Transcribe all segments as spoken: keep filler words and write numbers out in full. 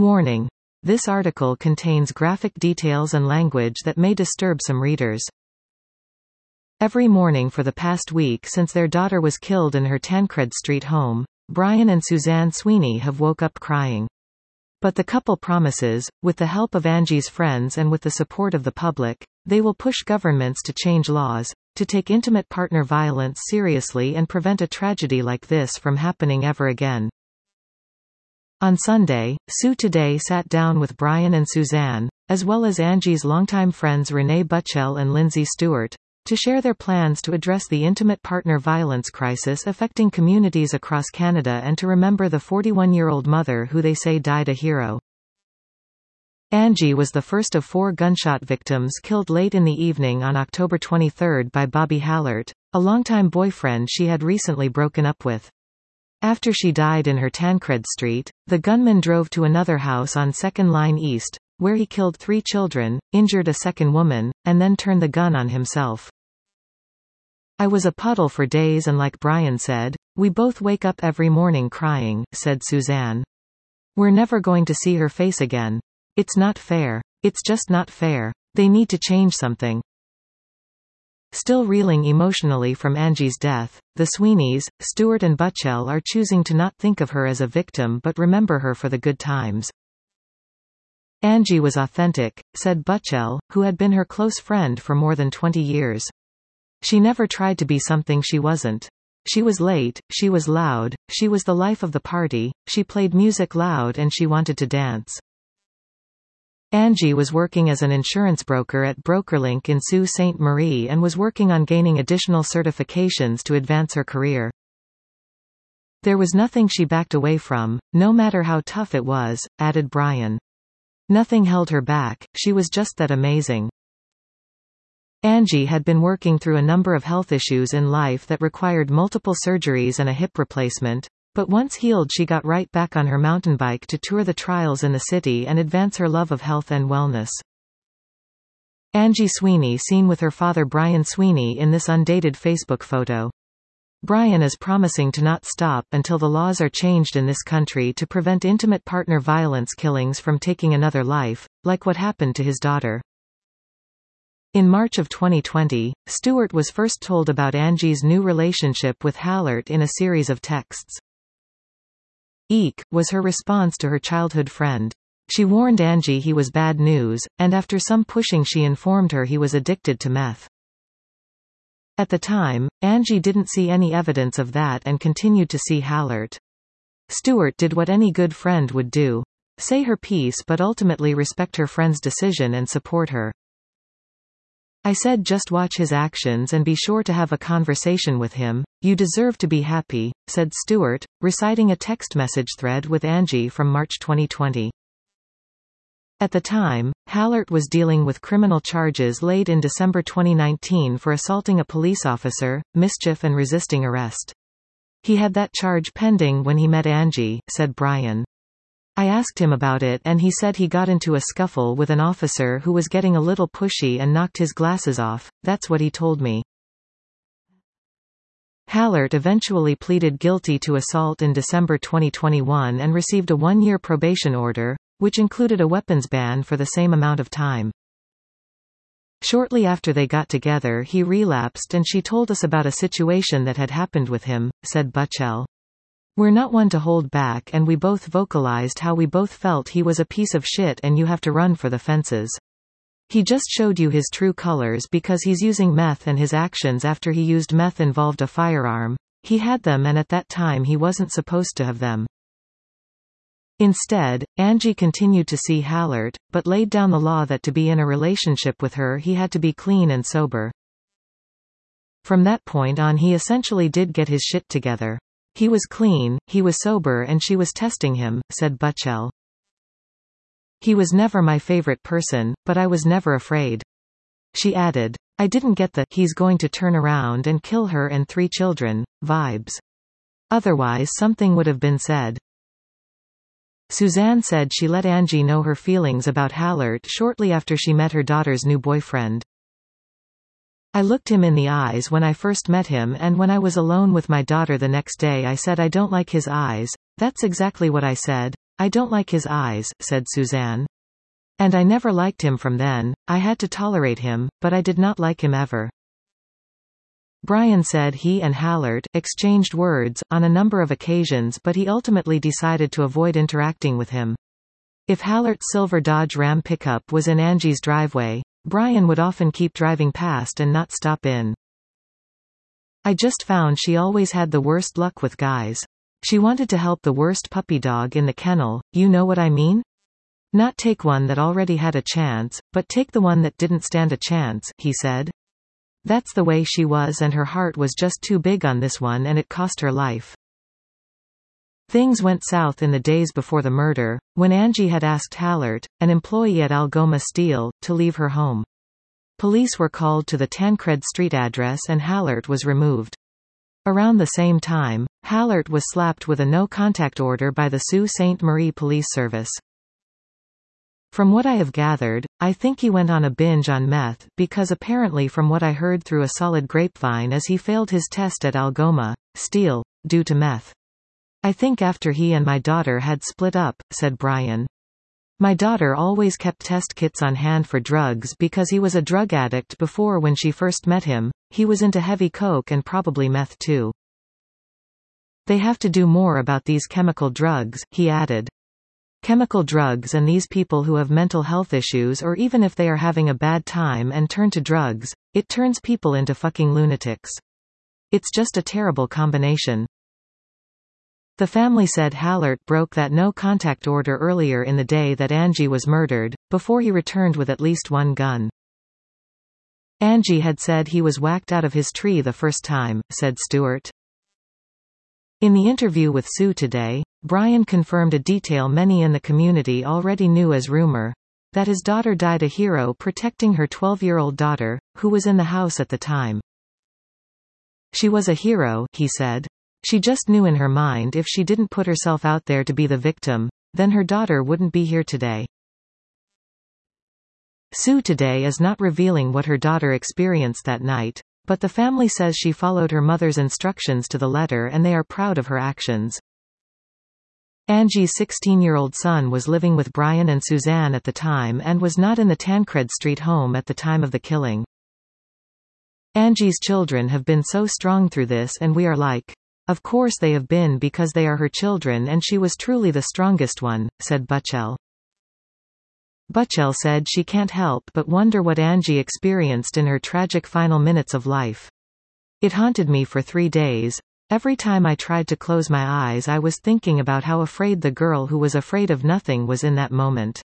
Warning. This article contains graphic details and language that may disturb some readers. Every morning for the past week since their daughter was killed in her Tancred Street home, Brian and Suzanne Sweeney have woke up crying. But the couple promises, with the help of Angie's friends and with the support of the public, they will push governments to change laws, to take intimate partner violence seriously and prevent a tragedy like this from happening ever again. On Sunday, Sue Today sat down with Brian and Suzanne, as well as Angie's longtime friends Renee Buchel and Lindsay Stewart, to share their plans to address the intimate partner violence crisis affecting communities across Canada and to remember the forty-one-year-old mother who they say died a hero. Angie was the first of four gunshot victims killed late in the evening on October twenty-third by Bobby Hallert, a longtime boyfriend she had recently broken up with. After she died in her Tancred Street, the gunman drove to another house on Second Line East, where he killed three children, injured a second woman, and then turned the gun on himself. I was a puddle for days and like Brian said, we both wake up every morning crying, said Suzanne. We're never going to see her face again. It's not fair. It's just not fair. They need to change something. Still reeling emotionally from Angie's death, the Sweeneys, Stewart and Buchel are choosing to not think of her as a victim but remember her for the good times. Angie was authentic, said Buchel, who had been her close friend for more than twenty years. She never tried to be something she wasn't. She was late, she was loud, she was the life of the party, she played music loud and she wanted to dance. Angie was working as an insurance broker at BrokerLink in Sault Ste. Marie and was working on gaining additional certifications to advance her career. There was nothing she backed away from, no matter how tough it was, added Brian. Nothing held her back, she was just that amazing. Angie had been working through a number of health issues in life that required multiple surgeries and a hip replacement. But once healed she got right back on her mountain bike to tour the trails in the city and advance her love of health and wellness. Angie Sweeney seen with her father Brian Sweeney in this undated Facebook photo. Brian is promising to not stop until the laws are changed in this country to prevent intimate partner violence killings from taking another life, like what happened to his daughter. In March of twenty twenty, Stewart was first told about Angie's new relationship with Hallert in a series of texts. Eek, was her response to her childhood friend. She warned Angie he was bad news, and after some pushing she informed her he was addicted to meth. At the time, Angie didn't see any evidence of that and continued to see Hallert. Stewart did what any good friend would do. Say her piece but ultimately respect her friend's decision and support her. I said just watch his actions and be sure to have a conversation with him. You deserve to be happy, said Stewart, reciting a text message thread with Angie from March twenty twenty. At the time, Hallert was dealing with criminal charges laid in December twenty nineteen for assaulting a police officer, mischief and resisting arrest. He had that charge pending when he met Angie, said Brian. I asked him about it and he said he got into a scuffle with an officer who was getting a little pushy and knocked his glasses off, that's what he told me. Hallert eventually pleaded guilty to assault in December twenty twenty-one and received a one-year probation order, which included a weapons ban for the same amount of time. Shortly after they got together he relapsed and she told us about a situation that had happened with him, said Buchel. We're not one to hold back and we both vocalized how we both felt he was a piece of shit and you have to run for the fences. He just showed you his true colors because he's using meth and his actions after he used meth involved a firearm. He had them and at that time he wasn't supposed to have them. Instead, Angie continued to see Hallert, but laid down the law that to be in a relationship with her he had to be clean and sober. From that point on he essentially did get his shit together. He was clean, he was sober and she was testing him, said Buchel. He was never my favorite person, but I was never afraid. She added, I didn't get the he's going to turn around and kill her and three children vibes. Otherwise something would have been said. Suzanne said she let Angie know her feelings about Hallert shortly after she met her daughter's new boyfriend. I looked him in the eyes when I first met him and when I was alone with my daughter the next day I said I don't like his eyes, that's exactly what I said. I don't like his eyes, said Suzanne. And I never liked him from then. I had to tolerate him, but I did not like him ever. Brian said he and Hallert exchanged words on a number of occasions, but he ultimately decided to avoid interacting with him. If Hallert's silver Dodge Ram pickup was in Angie's driveway, Brian would often keep driving past and not stop in. I just found she always had the worst luck with guys. She wanted to help the worst puppy dog in the kennel, you know what I mean? Not take one that already had a chance, but take the one that didn't stand a chance, he said. That's the way she was, and her heart was just too big on this one, and it cost her life. Things went south in the days before the murder, when Angie had asked Hallert, an employee at Algoma Steel, to leave her home. Police were called to the Tancred Street address and Hallert was removed. Around the same time, Hallert was slapped with a no-contact order by the Sault Ste. Marie Police Service. From what I have gathered, I think he went on a binge on meth, because apparently from what I heard through a solid grapevine is he failed his test at Algoma Steel, due to meth. I think after he and my daughter had split up, said Brian. My daughter always kept test kits on hand for drugs because he was a drug addict before. When she first met him, he was into heavy coke and probably meth too. They have to do more about these chemical drugs, he added. Chemical drugs, and these people who have mental health issues, or even if they are having a bad time and turn to drugs, it turns people into fucking lunatics. It's just a terrible combination. The family said Hallert broke that no-contact order earlier in the day that Angie was murdered, before he returned with at least one gun. Angie had said he was whacked out of his tree the first time, said Stewart. In the interview with Sue today, Brian confirmed a detail many in the community already knew as rumor, that his daughter died a hero protecting her twelve-year-old daughter, who was in the house at the time. She was a hero, he said. She just knew in her mind if she didn't put herself out there to be the victim, then her daughter wouldn't be here today. Sue today is not revealing what her daughter experienced that night, but the family says she followed her mother's instructions to the letter and they are proud of her actions. Angie's sixteen-year-old son was living with Brian and Suzanne at the time and was not in the Tancred Street home at the time of the killing. Angie's children have been so strong through this, and we are like, of course they have been, because they are her children and she was truly the strongest one, said Buchel. Buchel said she can't help but wonder what Angie experienced in her tragic final minutes of life. It haunted me for three days. Every time I tried to close my eyes I was thinking about how afraid the girl who was afraid of nothing was in that moment.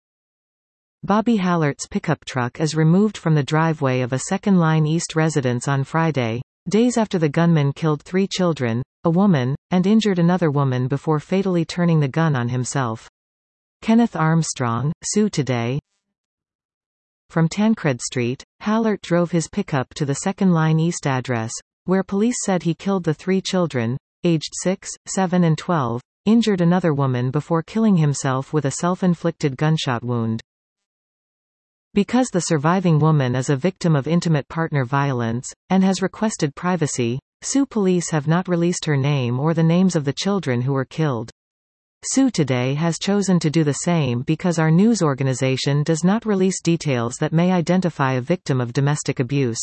Bobby Hallert's pickup truck is removed from the driveway of a Second Line East residence on Friday, days after the gunman killed three children, a woman, and injured another woman before fatally turning the gun on himself. Kenneth Armstrong, Sue today. From Tancred Street, Hallert drove his pickup to the Second Line East address, where police said he killed the three children, aged six, seven and twelve, injured another woman before killing himself with a self-inflicted gunshot wound. Because the surviving woman is a victim of intimate partner violence, and has requested privacy, Sue police have not released her name or the names of the children who were killed. Sue today has chosen to do the same because our news organization does not release details that may identify a victim of domestic abuse.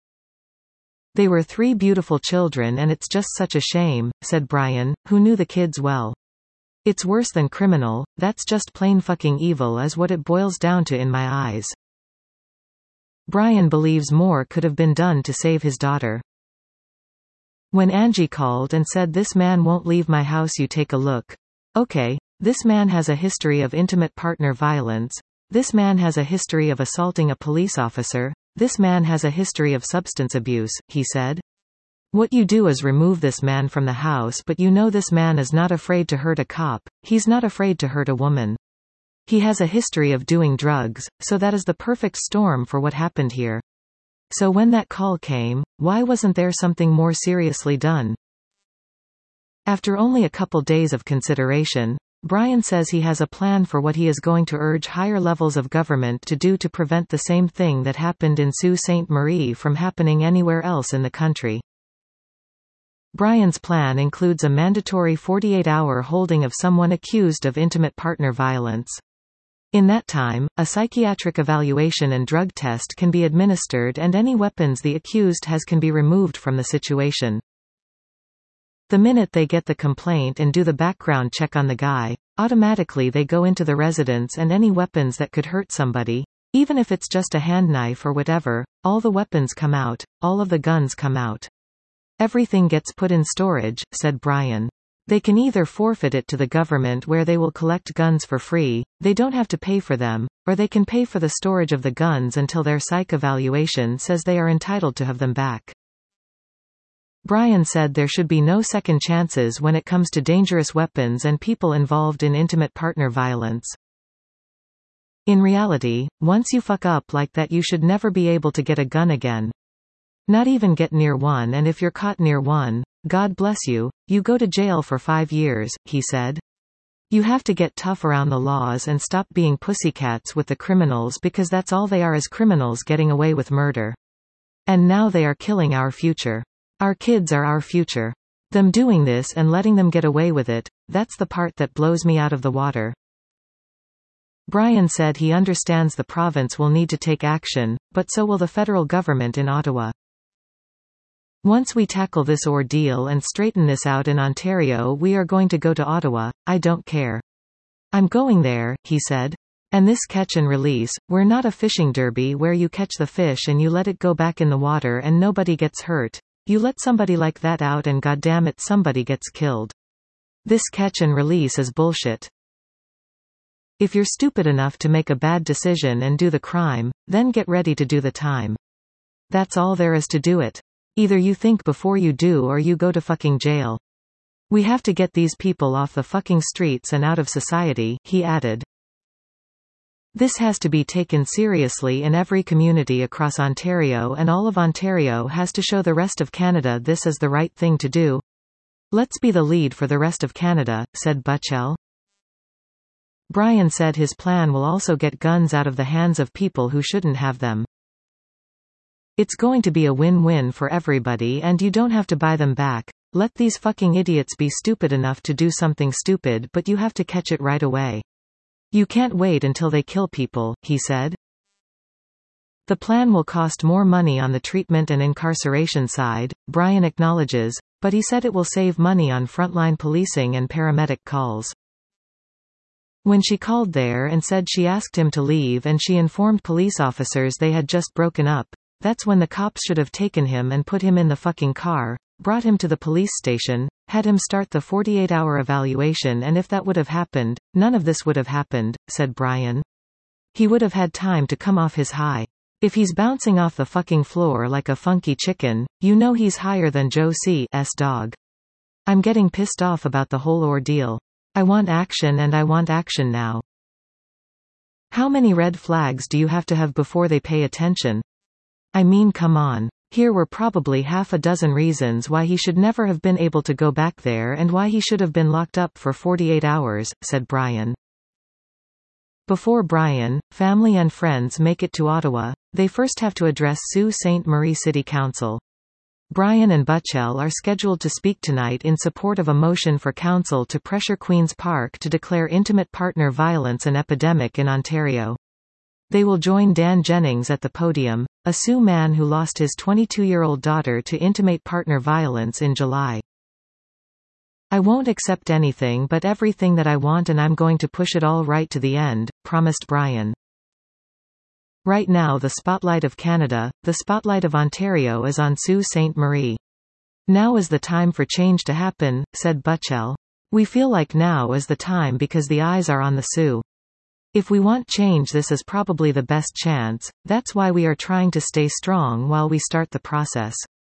They were three beautiful children and it's just such a shame, said Brian, who knew the kids well. It's worse than criminal, that's just plain fucking evil is what it boils down to in my eyes. Brian believes more could have been done to save his daughter. When Angie called and said this man won't leave my house, you take a look. Okay, this man has a history of intimate partner violence, this man has a history of assaulting a police officer, this man has a history of substance abuse, he said. What you do is remove this man from the house, but you know this man is not afraid to hurt a cop, he's not afraid to hurt a woman. He has a history of doing drugs, so that is the perfect storm for what happened here. So when that call came, why wasn't there something more seriously done? After only a couple days of consideration, Brian says he has a plan for what he is going to urge higher levels of government to do to prevent the same thing that happened in Sault Ste. Marie from happening anywhere else in the country. Brian's plan includes a mandatory forty-eight hour holding of someone accused of intimate partner violence. In that time, a psychiatric evaluation and drug test can be administered and any weapons the accused has can be removed from the situation. The minute they get the complaint and do the background check on the guy, automatically they go into the residence and any weapons that could hurt somebody, even if it's just a hand knife or whatever, all the weapons come out, all of the guns come out. Everything gets put in storage, said Brian. They can either forfeit it to the government where they will collect guns for free, they don't have to pay for them, or they can pay for the storage of the guns until their psych evaluation says they are entitled to have them back. Brian said there should be no second chances when it comes to dangerous weapons and people involved in intimate partner violence. In reality, once you fuck up like that you should never be able to get a gun again. Not even get near one, and if you're caught near one, God bless you, you go to jail for five years, he said. You have to get tough around the laws and stop being pussycats with the criminals because that's all they are as criminals getting away with murder. And now they are killing our future. Our kids are our future. Them doing this and letting them get away with it, that's the part that blows me out of the water. Brian said he understands the province will need to take action, but so will the federal government in Ottawa. Once we tackle this ordeal and straighten this out in Ontario, we are going to go to Ottawa. I don't care. I'm going there, he said. And this catch and release, we're not a fishing derby where you catch the fish and you let it go back in the water and nobody gets hurt. You let somebody like that out and goddamn it somebody gets killed. This catch and release is bullshit. If you're stupid enough to make a bad decision and do the crime, then get ready to do the time. That's all there is to do it. Either you think before you do or you go to fucking jail. We have to get these people off the fucking streets and out of society, he added. This has to be taken seriously in every community across Ontario, and all of Ontario has to show the rest of Canada this is the right thing to do. Let's be the lead for the rest of Canada, said Buchel. Brian said his plan will also get guns out of the hands of people who shouldn't have them. It's going to be a win-win for everybody and you don't have to buy them back. Let these fucking idiots be stupid enough to do something stupid, but you have to catch it right away. You can't wait until they kill people, he said. The plan will cost more money on the treatment and incarceration side, Brian acknowledges, but he said it will save money on frontline policing and paramedic calls. When she called there and said she asked him to leave and she informed police officers they had just broken up, that's when the cops should have taken him and put him in the fucking car, brought him to the police station, had him start the forty-eight hour evaluation, and if that would have happened, none of this would have happened, said Brian. He would have had time to come off his high. If he's bouncing off the fucking floor like a funky chicken, you know he's higher than Joe C's dog. I'm getting pissed off about the whole ordeal. I want action and I want action now. How many red flags do you have to have before they pay attention? I mean, come on. Here were probably half a dozen reasons why he should never have been able to go back there and why he should have been locked up for forty-eight hours, said Brian. Before Brian, family and friends make it to Ottawa, they first have to address Sault Ste. Marie City Council. Brian and Buchel are scheduled to speak tonight in support of a motion for council to pressure Queen's Park to declare intimate partner violence an epidemic in Ontario. They will join Dan Jennings at the podium, a Sioux man who lost his twenty-two-year-old daughter to intimate partner violence in July. I won't accept anything but everything that I want and I'm going to push it all right to the end, promised Brian. Right now the spotlight of Canada, the spotlight of Ontario is on Sault Ste. Marie. Now is the time for change to happen, said Buchel. We feel like now is the time because the eyes are on the Sioux. If we want change, this is probably the best chance, that's why we are trying to stay strong while we start the process.